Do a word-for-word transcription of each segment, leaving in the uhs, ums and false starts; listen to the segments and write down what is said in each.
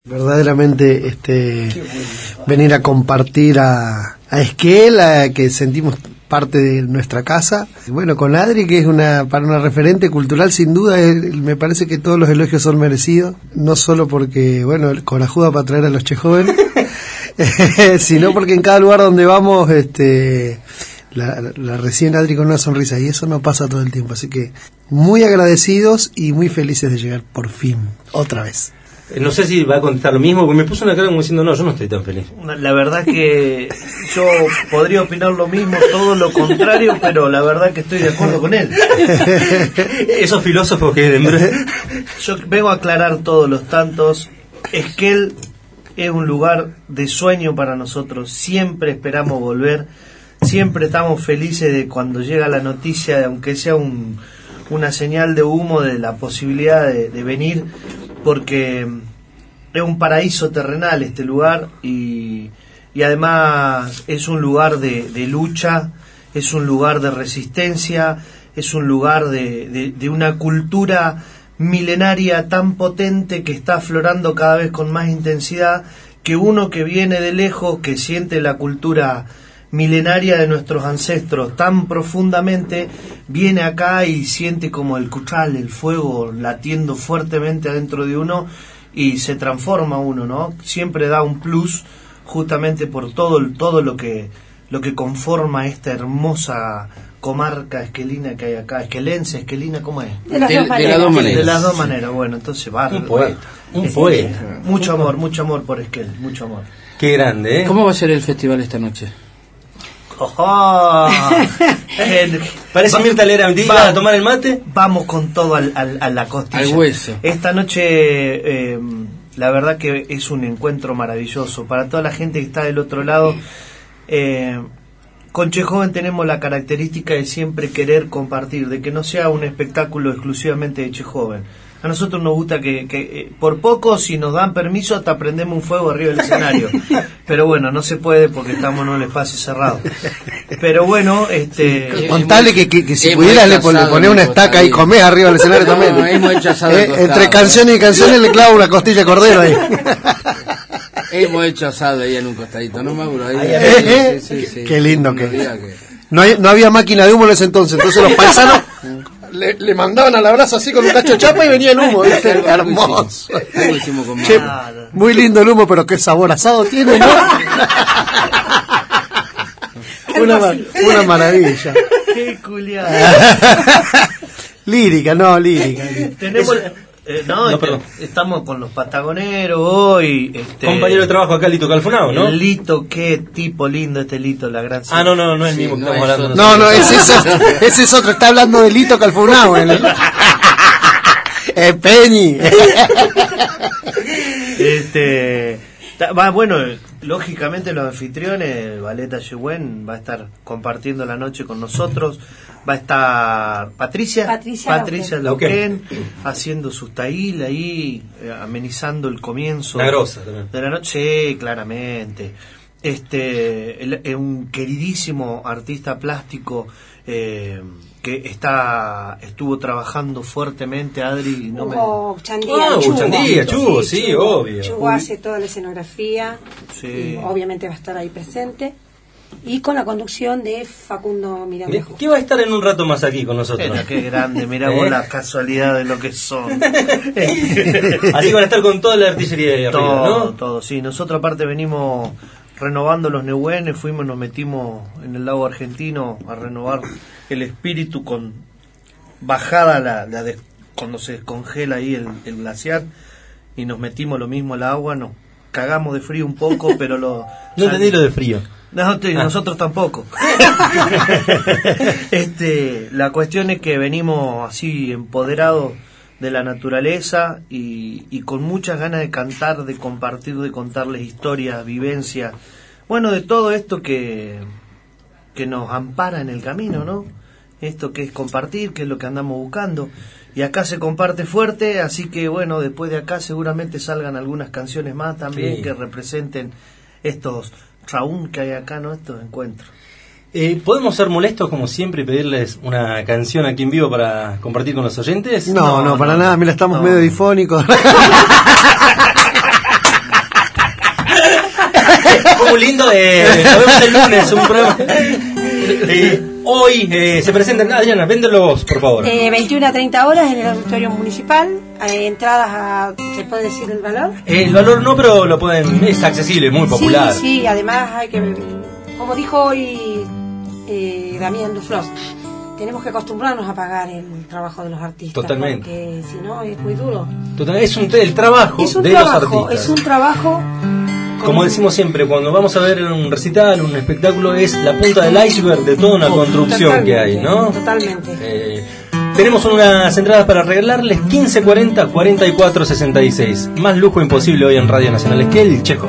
Verdaderamente este venir a compartir a, a Esquel, a que sentimos parte de nuestra casa. Bueno, con Adri, que es una para una referente cultural, sin duda, es, me parece que todos los elogios son merecidos, no solo porque, bueno, con ayuda para traer a los che jóvenes, sino porque en cada lugar donde vamos, este la, la reciben Adri con una sonrisa, y eso no pasa todo el tiempo, así que muy agradecidos y muy felices de llegar por fin, otra vez. No sé si va a contestar lo mismo, porque me puso una cara como diciendo, no, yo no estoy tan feliz. La verdad que yo podría opinar lo mismo, todo lo contrario, pero la verdad que estoy de acuerdo con él. Esos filósofos que... Yo vengo a aclarar todos los tantos. Esquel es un lugar de sueño para nosotros, siempre esperamos volver, siempre estamos felices de cuando llega la noticia, de, aunque sea un, una señal de humo, de la posibilidad de, de venir, porque es un paraíso terrenal este lugar, y, y además es un lugar de, de lucha, es un lugar de resistencia, es un lugar de, de, de una cultura milenaria tan potente que está aflorando cada vez con más intensidad, que uno que viene de lejos, que siente la cultura milenaria de nuestros ancestros tan profundamente, viene acá y siente como el cuchal, el fuego latiendo fuertemente adentro de uno, y se transforma uno, ¿no? Siempre da un plus, justamente por todo todo lo que lo que conforma esta hermosa comarca esquelina que hay acá, esquelense, esquelina, ¿cómo es? De las, de, dos, de las dos maneras. De las dos sí. maneras, bueno, entonces va. Un poeta, un es, poeta. Mucho amor, mucho amor por Esquel, mucho amor. Qué grande, ¿eh? ¿Cómo va a ser el festival esta noche? Oh, el, Parece va, Mirta Lera, va a tomar el mate. Vamos con todo al, al, a la costilla. Al hueso. Esta noche, eh, la verdad que es un encuentro maravilloso. Para toda la gente que está del otro lado, eh, con Che Joven tenemos la característica de siempre querer compartir, de que no sea un espectáculo exclusivamente de Che Joven. A nosotros nos gusta que, que eh, por poco, si nos dan permiso, hasta prendemos un fuego arriba del escenario. Pero bueno, no se puede porque estamos en un espacio cerrado. Pero bueno, este... Contale que, que, que si pudieras le poner pone una estaca y comés arriba del escenario no, también. No, hemos hecho asado eh, entre canciones y canciones le clavo una costilla de cordero ahí. Hemos hecho asado ahí en un costadito, ¿no, Mauro? Ahí, ahí, ahí, eh, sí, sí, sí. Qué lindo que... que... No, hay, no había máquina de humo en ese entonces, entonces los paisanos... Le, le mandaban al abrazo así con un cacho de chapa y venía el humo, ¿viste? Hermoso. Che, muy lindo el humo, pero qué sabor asado tiene, ¿no? una, una maravilla. Qué culiada. Lírica, no, lírica. Tenemos... Eh, no, no este, estamos con los patagoneros hoy. Este, compañero de trabajo acá, Lito Calfunao, ¿no? Lito, qué tipo lindo este Lito, la gran... Ah, no, no, no es el sí, mismo que no estamos hablando. No, no, ese es, otro, ese es otro, está hablando de Lito Calfunao. ¿Eh? eh, Peñi. este, va, bueno, lógicamente los anfitriones, Valeta Yehuen va a estar compartiendo la noche con nosotros. Va a estar Patricia Patricia, Patricia Lauquén haciendo sus taíl ahí, eh, amenizando el comienzo la grosa, también. de la noche, sí, claramente. Este, el, el, un queridísimo artista plástico eh, que está estuvo trabajando fuertemente, Adri, no Hugo me... Chandía, oh, Chugo, Chandía, Chugo, sí, sí, obvio. Chugo hace toda la escenografía, sí. Y obviamente va a estar ahí presente. Y con la conducción de Facundo Miranda. ¿Qué va a estar en un rato más aquí con nosotros? Era, qué grande, mirá vos la casualidad de lo que son. Así van a estar con toda la artillería de arriba, todo, ¿no? Todo, sí. Nosotros aparte venimos renovando los Neuenes, fuimos, nos metimos en el lago argentino a renovar el espíritu con bajada la, la de, cuando se descongela ahí el, el glaciar, y nos metimos lo mismo al agua, nos cagamos de frío un poco, pero lo... No entendí lo de frío. No, te, ah. Nosotros tampoco. este, la cuestión es que venimos así empoderados de la naturaleza y, y con muchas ganas de cantar, de compartir, de contarles historias, vivencias, bueno, de todo esto que, que nos ampara en el camino, ¿no? Esto que es compartir, que es lo que andamos buscando. Y acá se comparte fuerte, así que bueno, después de acá seguramente salgan algunas canciones más también, sí, que representen estos raún que hay acá, ¿no? Estos encuentros. Eh, ¿Podemos ser molestos como siempre y pedirles una canción aquí en vivo para compartir con los oyentes? No, no, no para no, nada, mira, estamos no. medio difónicos. muy lindo. Eh, nos vemos el lunes, un programa. Eh, hoy eh, se presentan. Adriana, véndelo vos, por favor. Eh, veintiuna a treinta horas en el auditorio municipal. Eh, entradas a. ¿Se puede decir el valor? Eh, el valor no, pero lo pueden. Es accesible, muy popular. Sí, sí, además hay que. Como dijo hoy eh, Damián Duflos, tenemos que acostumbrarnos a pagar el trabajo de los artistas. Totalmente. Porque si no es muy duro. Totalmente. Es un, el trabajo es un de trabajo, los artistas. Es un trabajo. Como decimos siempre, cuando vamos a ver un recital, un espectáculo, es la punta del iceberg de toda una construcción que hay, ¿no? Totalmente. Eh, tenemos unas entradas para regalarles, quince cuarenta, cuarenta y cuatro sesenta y seis. Más lujo imposible hoy en Radio Nacional. Es que el Checo.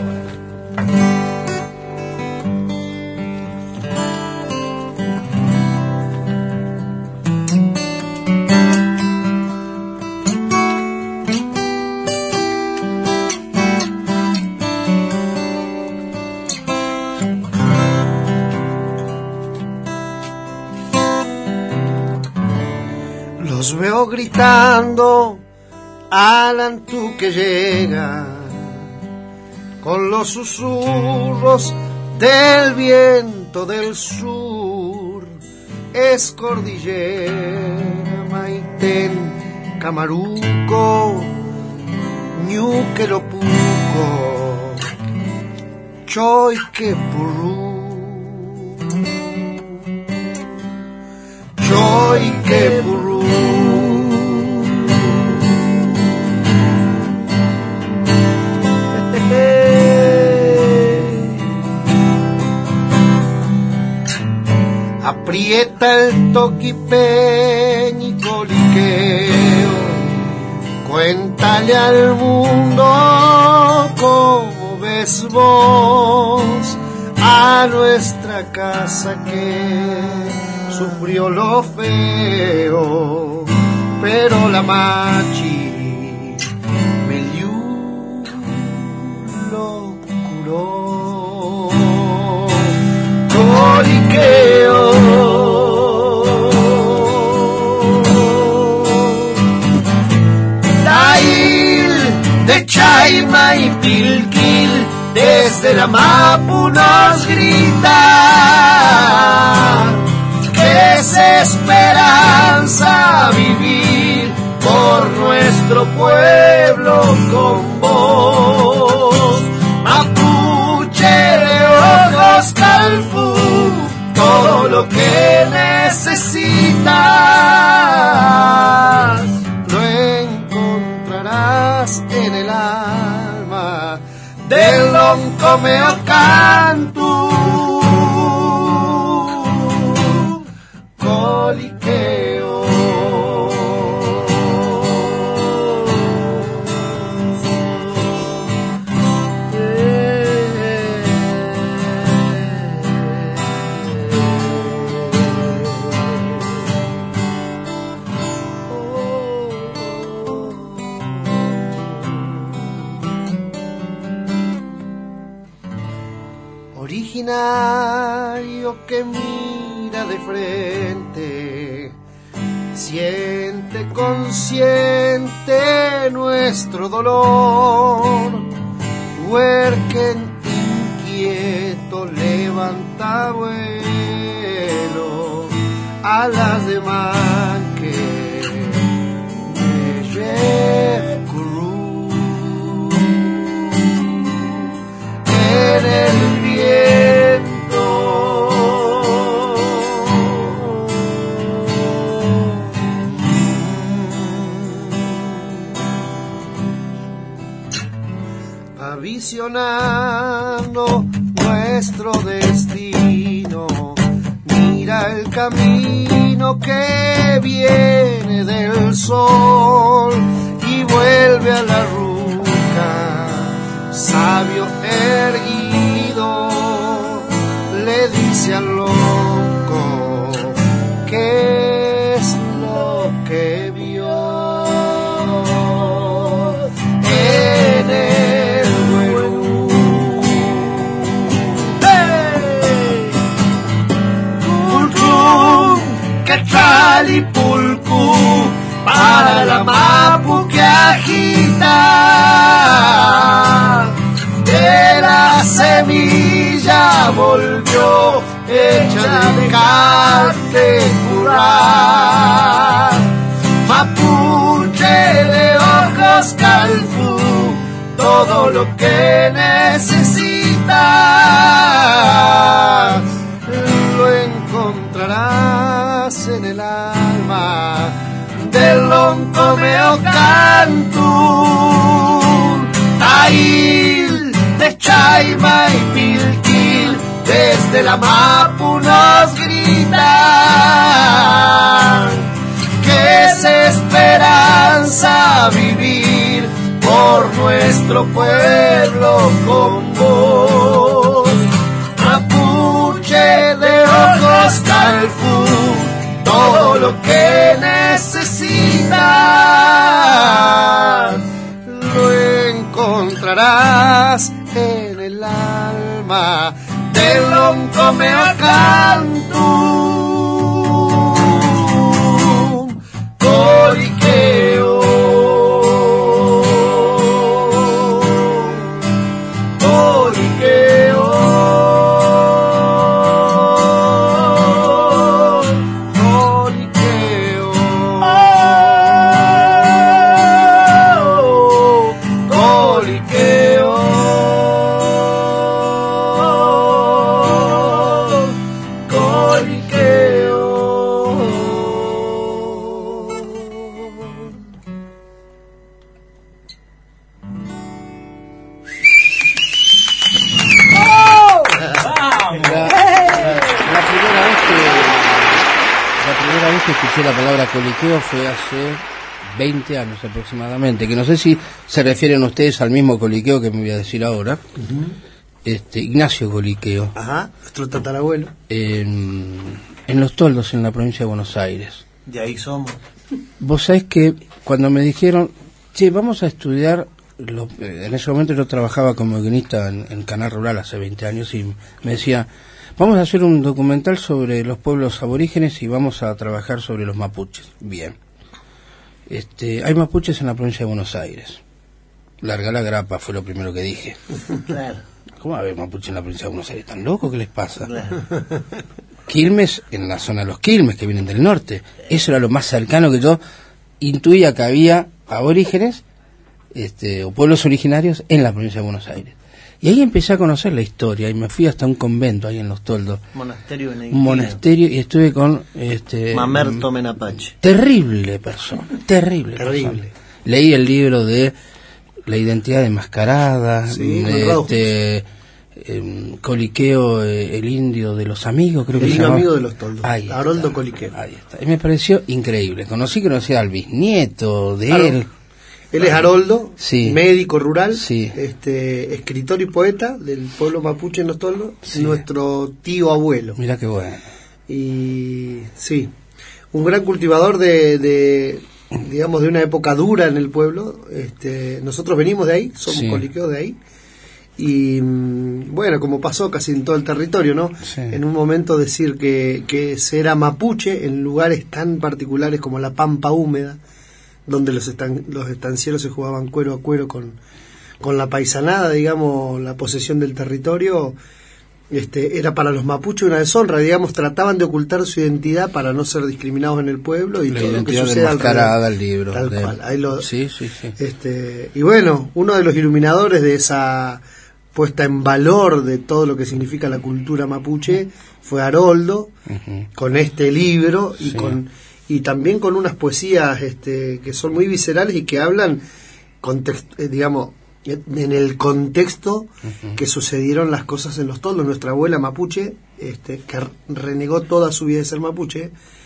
Los veo gritando, Alan, tú que llegas, con los susurros del viento del sur, es cordillera, Maitén, Camaruco, Ñuquelopuco, Choiquepurú, Choiquepurú. Aprieta el toquipeñico liqueo, cuéntale al mundo cómo ves vos a nuestra casa que sufrió lo feo, pero la machi Meliú lo curó. Coriqueo, Tail de Chaima y Pilquil, desde la Mapu nos grita que es esperanza vivir por nuestro pueblo con vos. Mapuche de ojos calfú, todo lo que necesitas lo encontrarás en el alma del Loncomeo Cantú. Coliqueo. Originario que mira de frente, siente consciente nuestro dolor. Huerquen inquieto levanta vuelo a las de Manque de Jeff Cruz en el viento. Avisionando nuestro destino, mira el camino que viene del sol y vuelve a la ruca, sabio erguido, le dice al loco qué es lo que vio en el vuelo. ¡Hey! Pulcú, que Chalipulcú, para la Mapu que agita de las dejarte curar. Mapuche de ojos calfú, todo lo que necesitas lo encontrarás en el alma del Loncomeo Cantú. Tail de Chaima y Pilquil, desde la Mapu nos gritan que es esperanza vivir por nuestro pueblo con vos. Mapuche de ojos calfú, todo lo que necesitas lo encontrarás en el alma del Loncomeo Cantú. Coliqueo, coliqueo, coliqueo, coliqueo, Que escuché la palabra coliqueo fue hace veinte años aproximadamente, que no sé si se refieren ustedes al mismo coliqueo que me voy a decir ahora. Uh-huh. este Ignacio Coliqueo. Ajá, nuestro tatarabuelo. En, en Los Toldos, en la provincia de Buenos Aires. De ahí somos. Vos sabés que cuando me dijeron, che, vamos a estudiar, lo, en ese momento yo trabajaba como guionista en, en Canal Rural hace veinte años y me decía, vamos a hacer un documental sobre los pueblos aborígenes y vamos a trabajar sobre los mapuches. Bien. Este, hay mapuches en la provincia de Buenos Aires. Larga la grapa, fue lo primero que dije. Claro. ¿Cómo va a haber mapuches en la provincia de Buenos Aires? ¿Están locos? ¿Qué les pasa? Claro. Quilmes, en la zona de los Quilmes, que vienen del norte. Eso era lo más cercano que yo intuía que había aborígenes este, o pueblos originarios en la provincia de Buenos Aires. Y ahí empecé a conocer la historia y me fui hasta un convento ahí en Los Toldos. Monasterio benedictino. Un monasterio y estuve con... este Mamerto Menapache. Terrible persona, terrible Terrible. persona. Leí el libro de La identidad enmascarada, Sí, de este, eh, Coliqueo, eh, el indio de los amigos, creo que El se indio llamaba. amigo de Los Toldos. Ahí está. Haroldo Coliqueo. Ahí está. Y me pareció increíble. Conocí que conocía al bisnieto de Claro. él. Él es Haroldo, Sí. médico rural, Sí. este, escritor y poeta del pueblo mapuche en Los Toldos, Sí. nuestro tío abuelo. Mira qué bueno. Y sí, un gran cultivador de, de, digamos, de una época dura en el pueblo. Este, nosotros venimos de ahí, somos Sí. coliqueos de ahí. Y mm, bueno, como pasó casi en todo el territorio, ¿no? Sí. En un momento decir que, que se era mapuche en lugares tan particulares como la Pampa Húmeda, donde los, estan, los estancieros se jugaban cuero a cuero con, con la paisanada, digamos, la posesión del territorio, este, era para los mapuches una deshonra, digamos, trataban de ocultar su identidad para no ser discriminados en el pueblo y La todo lo que identidad sucede enmascarada, alrededor. el libro. Tal de él. cual, ahí lo, Sí, sí, sí. este, y bueno, uno de los iluminadores de esa puesta en valor de todo lo que significa la cultura mapuche fue Haroldo, Uh-huh. con este libro y Sí. con y también con unas poesías este, que son muy viscerales y que hablan, context, eh, digamos, en el contexto uh-huh. que sucedieron las cosas en Los Toldos. Nuestra abuela mapuche, este, que renegó toda su vida de ser mapuche,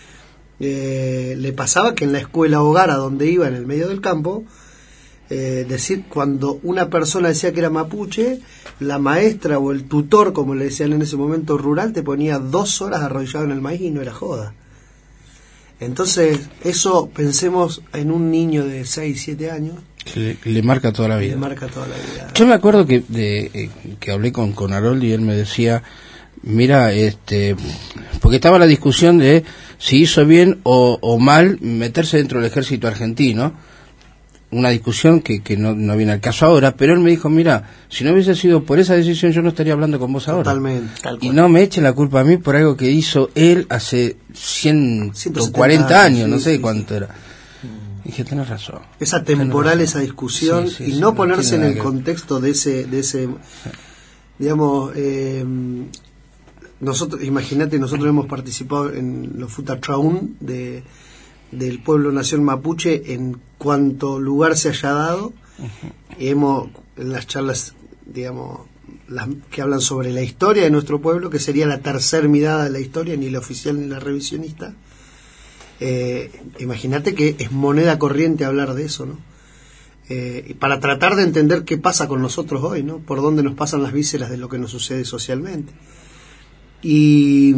eh, le pasaba que en la escuela hogar a donde iba, en el medio del campo, eh, decir, cuando una persona decía que era mapuche, la maestra o el tutor, como le decían en ese momento rural, te ponía dos horas arrodillado en el maíz y no era joda. Entonces, eso, pensemos en un niño de seis, siete años. Le, le marca toda la vida. Le marca toda la vida. Yo me acuerdo que de, eh, que hablé con, con Haroldo y él me decía, mira, este, porque estaba la discusión de si hizo bien o, o mal meterse dentro del ejército argentino. una discusión que, que no, no viene al caso ahora, pero él me dijo, mira, si no hubiese sido por esa decisión yo no estaría hablando con vos ahora. Totalmente. Tal Y cual. no me eche la culpa a mí por algo que hizo él hace ciento cuarenta años, sí, no sé sí, cuánto sí. era. Dije, tenés razón. Esa temporal, esa discusión, Sí, sí, y sí, no no ponerse en tiene el nada que- contexto de ese, de ese, digamos, eh, nosotros, imagínate, nosotros hemos participado en los Futatraún de del pueblo nación mapuche en cuanto lugar se haya dado. Y hemos, en las charlas, digamos, las que hablan sobre la historia de nuestro pueblo, que sería la tercer mirada de la historia, ni la oficial ni la revisionista. Eh, imagínate que es moneda corriente hablar de eso, ¿no? Eh, y para tratar de entender qué pasa con nosotros hoy, ¿no? Por dónde nos pasan las vísceras de lo que nos sucede socialmente. Y,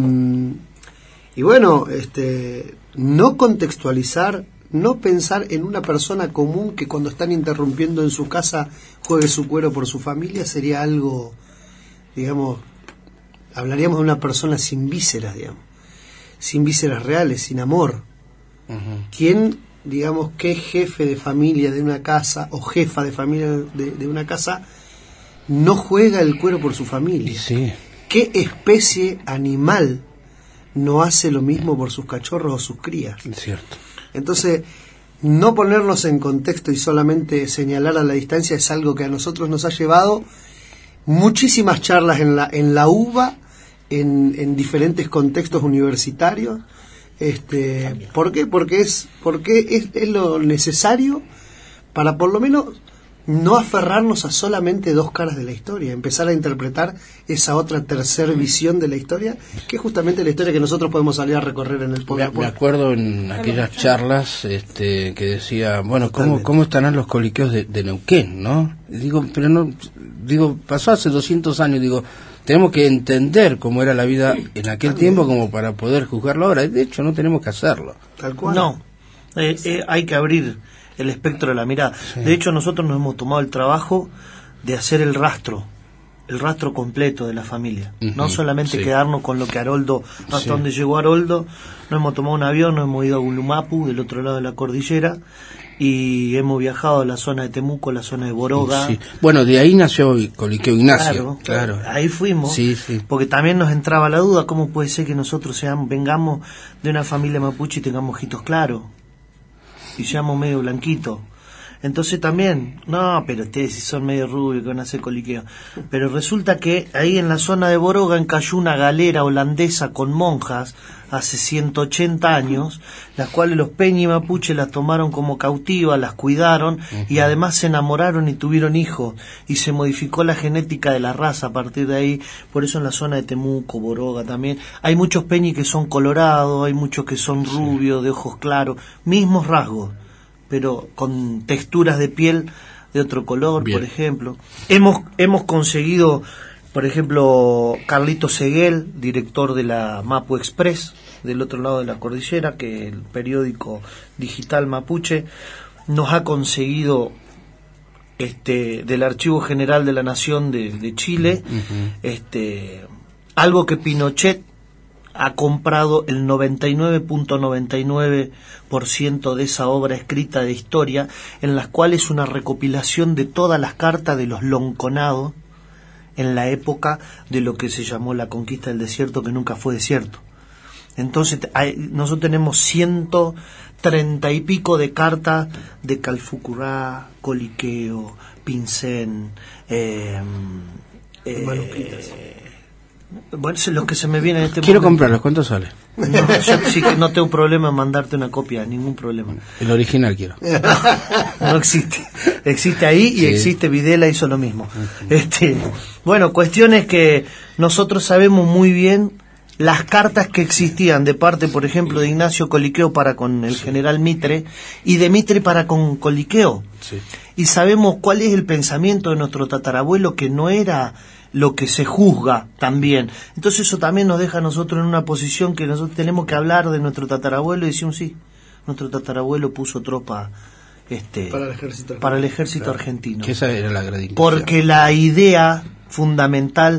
y bueno, este, no contextualizar, no pensar en una persona común que cuando están interrumpiendo en su casa juegue su cuero por su familia, sería algo, digamos, hablaríamos de una persona sin vísceras, digamos, sin vísceras reales, sin amor. Uh-huh. ¿Quién, digamos, qué jefe de familia de una casa o jefa de familia de, de una casa no juega el cuero por su familia? Y sí. ¿Qué especie animal no hace lo mismo por sus cachorros o sus crías? Es cierto. Entonces, no ponernos en contexto y solamente señalar a la distancia es algo que a nosotros nos ha llevado muchísimas charlas en la en la U B A, en, en diferentes contextos universitarios. Este, ¿por qué? Porque es porque es, es lo necesario para por lo menos no aferrarnos a solamente dos caras de la historia, empezar a interpretar esa otra tercera visión de la historia, que es justamente la historia que nosotros podemos salir a recorrer en el pueblo. Me, me acuerdo en aquellas charlas este, que decía, bueno, ¿cómo, ¿cómo estarán los coliqueos de, de Neuquén, no? Y digo, pero no, digo, pasó hace doscientos años, digo, tenemos que entender cómo era la vida en aquel tiempo como para poder juzgarlo ahora. De hecho, no tenemos que hacerlo. Tal cual. No, eh, eh, hay que abrir el espectro de la mirada. Sí. De hecho, nosotros nos hemos tomado el trabajo de hacer el rastro, el rastro completo de la familia. Uh-huh, no solamente sí. quedarnos con lo que Haroldo, hasta Sí. donde llegó Haroldo. Nos hemos tomado un avión, nos hemos ido a Gulumapu, del otro lado de la cordillera, y hemos viajado a la zona de Temuco, a la zona de Boroga. Sí. Bueno, de ahí nació Coliqueo Ignacio. Claro, Claro. ahí fuimos, Sí, sí. porque también nos entraba la duda, ¿cómo puede ser que nosotros seamos, vengamos de una familia mapuche y tengamos ojitos claros? Y seamos medio blanquitos. Entonces también, no, pero ustedes si son medio rubios que van a hacer coliqueo. Pero resulta que ahí en la zona de Boroga cayó una galera holandesa con monjas hace ciento ochenta años, las cuales los peñi mapuche las tomaron como cautivas, las cuidaron uh-huh. y además se enamoraron y tuvieron hijos y se modificó la genética de la raza a partir de ahí. Por eso en la zona de Temuco, Boroga también, hay muchos peñi que son colorados, hay muchos que son rubios, de ojos claros, mismos rasgos, pero con texturas de piel de otro color. Bien. Por ejemplo. Hemos, hemos conseguido, por ejemplo, Carlito Seguel, director de la Mapu Express, del otro lado de la cordillera, que el periódico digital mapuche, nos ha conseguido este del Archivo General de la Nación de, de Chile, uh-huh. este algo que Pinochet ha comprado el noventa y nueve punto noventa y nueve por ciento de esa obra escrita de historia, en las cuales una recopilación de todas las cartas de los lonconados en la época de lo que se llamó la conquista del desierto, que nunca fue desierto. Entonces hay, nosotros tenemos ciento treinta y pico de cartas de Calfucurá, Coliqueo, Pincén, eh, eh, bueno, es los que se me vienen en este Quiero momento. comprarlos, ¿cuánto sale? No, yo sí que no tengo problema en mandarte una copia, ningún problema. El original quiero. No existe. Existe ahí y sí. Existe, Videla hizo lo mismo. Uh-huh. Este, bueno, cuestiones que nosotros sabemos muy bien las cartas que existían de parte, por ejemplo, de Ignacio Coliqueo para con el sí. general Mitre y de Mitre para con Coliqueo. Sí. Y sabemos cuál es el pensamiento de nuestro tatarabuelo, que no era lo que se juzga también. Entonces eso también nos deja a nosotros en una posición que nosotros tenemos que hablar de nuestro tatarabuelo y decimos, sí, nuestro tatarabuelo puso tropa este para el ejército, para el ejército claro. argentino. Que esa era la gran Porque la idea fundamental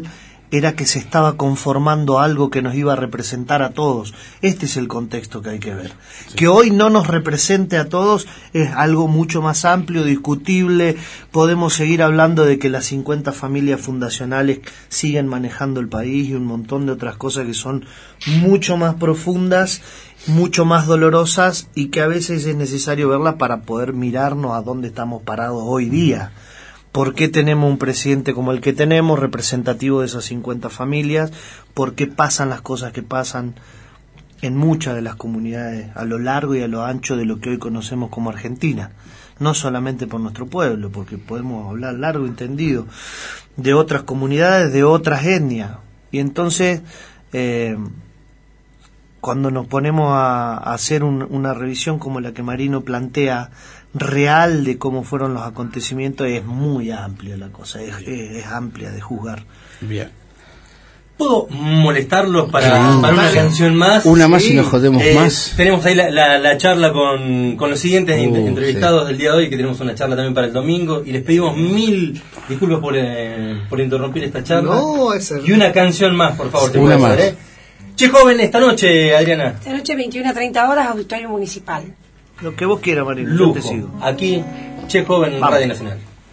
era que se estaba conformando algo que nos iba a representar a todos. Este es el contexto que hay que ver. Sí. Que hoy no nos represente a todos es algo mucho más amplio, discutible. Podemos seguir hablando de que las cincuenta familias fundacionales siguen manejando el país y un montón de otras cosas que son mucho más profundas, mucho más dolorosas y que a veces es necesario verlas para poder mirarnos a dónde estamos parados hoy día. ¿Por qué tenemos un presidente como el que tenemos, representativo de esas cincuenta familias? ¿Por qué pasan las cosas que pasan en muchas de las comunidades a lo largo y a lo ancho de lo que hoy conocemos como Argentina? No solamente por nuestro pueblo, porque podemos hablar largo y tendido de otras comunidades, de otras etnias. Y entonces, eh, cuando nos ponemos a, a hacer un, una revisión como la que Marino plantea, real de cómo fueron los acontecimientos, es muy amplia la cosa, es, es, es amplia de juzgar. Bien. ¿Puedo molestarlos para, sí, para una canción más? Una más sí. Y nos jodemos eh, más. Tenemos ahí la, la, la charla con, con los siguientes uh, entrevistados sí. del día de hoy, que tenemos una charla también para el domingo, y les pedimos mil disculpas por, eh, por interrumpir esta charla. No, ese... Y una canción más, por favor. Sí, una más. Hacer, ¿eh? Che Joven, esta noche, Adriana. Esta noche veintiuna a treinta horas, Auditorio Municipal. Lo que vos quieras, Marino, Lujo. Yo te sigo. Aquí, Che Joven, Vamos. Radio Nacional.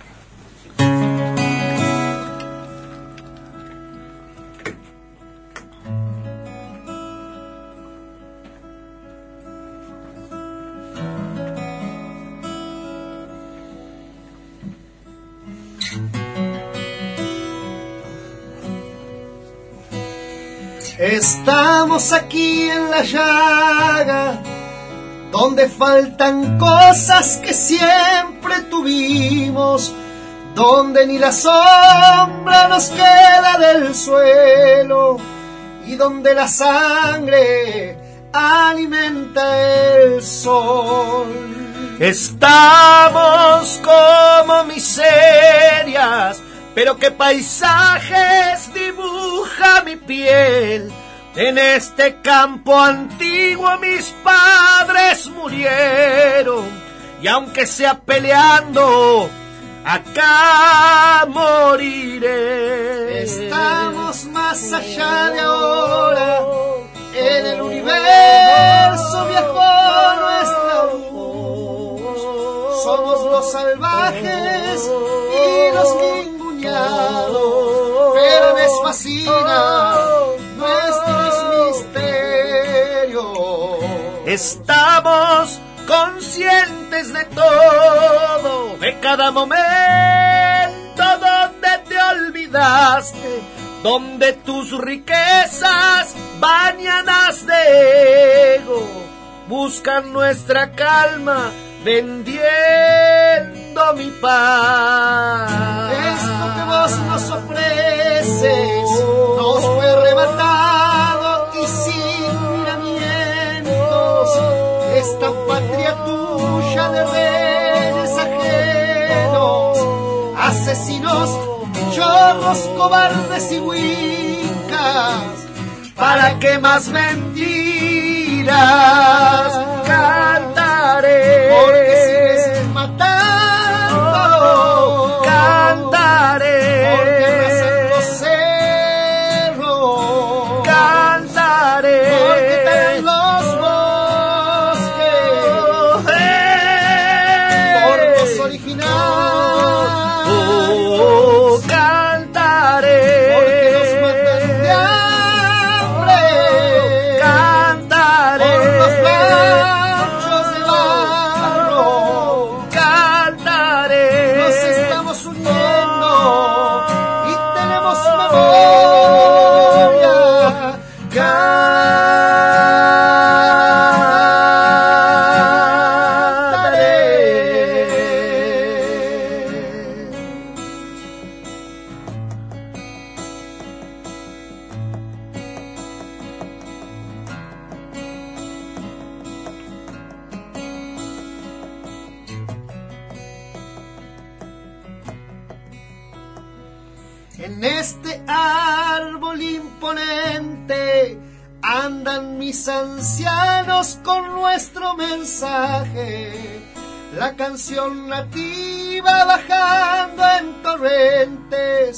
Estamos aquí en la llaga, donde faltan cosas que siempre tuvimos, donde ni la sombra nos queda del suelo y donde la sangre alimenta el sol. Estamos como miserias, pero qué paisajes dibuja mi piel. En este campo antiguo mis padres murieron, y aunque sea peleando, acá moriré. Estamos más allá de ahora, en el universo viajó nuestra luz. Somos los salvajes y los ninguneados, pero les fascina nuestros misterios. Estamos conscientes de todo, de cada momento donde te olvidaste, donde tus riquezas bañadas de ego buscan nuestra calma vendiendo mi paz. Esto que vos nos ofreces nos fue arrebatado y sin miramientos. Esta patria tuya de reyes ajenos, asesinos, chorros, cobardes y huicas, ¿para qué más mentiras cantaré? Porque sigues matando, cantaré. Porque arrasan los cerros, cantaré. Porque talan los bosques, hey. Por los originales, oh, cantaré. Porque los matan de hambre, cantaré. Por los ranchos de barro, cantaré. Nos estamos uniendo y tenemos memoria, en este árbol imponente andan mis ancianos con nuestro mensaje, la canción nativa bajando en torrentes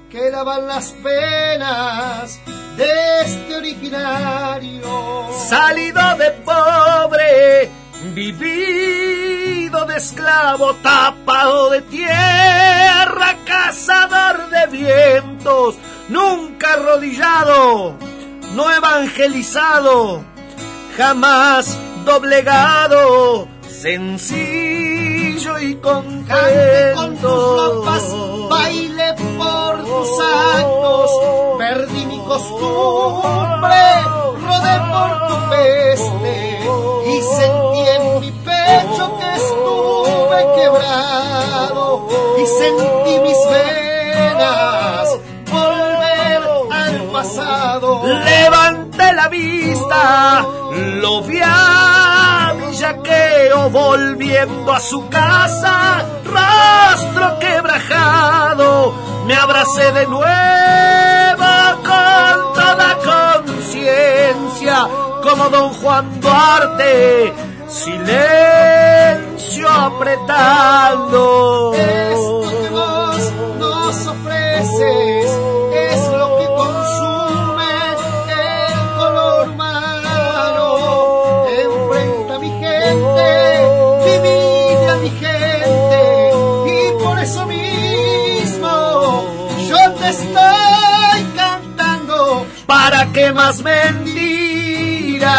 quedaban las penas de este originario. Salido de pobre, vivido de esclavo, tapado de tierra, cazador de vientos, nunca arrodillado, no evangelizado, jamás doblegado, sencillo y contento. Cante con tus ropas, baile por tus actos, perdí mi costumbre, rodé por tu peste y sentí en mi pecho que estuve quebrado y sentí mis venas volver al pasado. Levanté la vista, lo vi a Villaqueo volviendo a su casa, rostro quebrajado, me abracé de nuevo con toda conciencia, como don Juan Duarte, silencio apretando. Esto que vos nos ofreces es lo que consume el color humano. Enfrenta a mi gente, divide a mi gente, y por eso mismo yo te estoy cantando. ¿Para qué más mentiras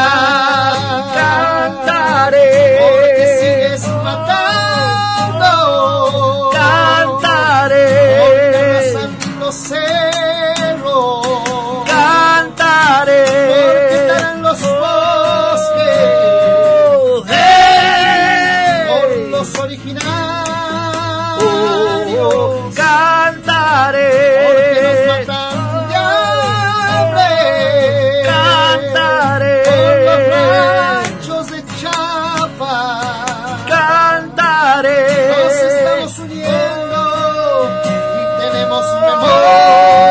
cantaré? Porque sigues matando, cantaré, porque arrasan los cerros, cantaré, porque talan los bosques, hey, por los originarios, cantaré, porque nos matan de hambre, cantaré, por los ranchos de Chiapas, cantaré, nos estamos uniendo y tenemos memoria.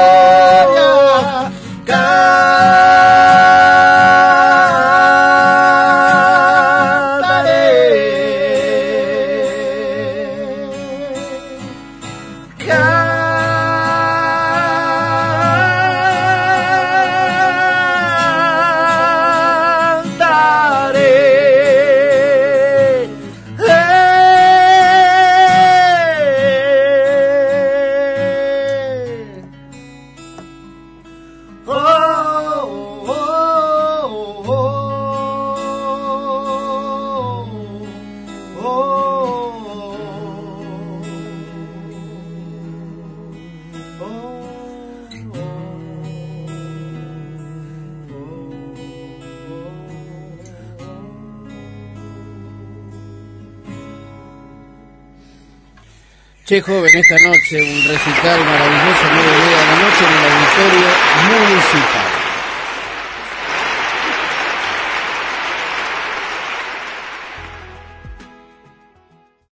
Che, joven, esta noche un recital maravilloso, nueve y media de la noche en el Auditorio Municipal.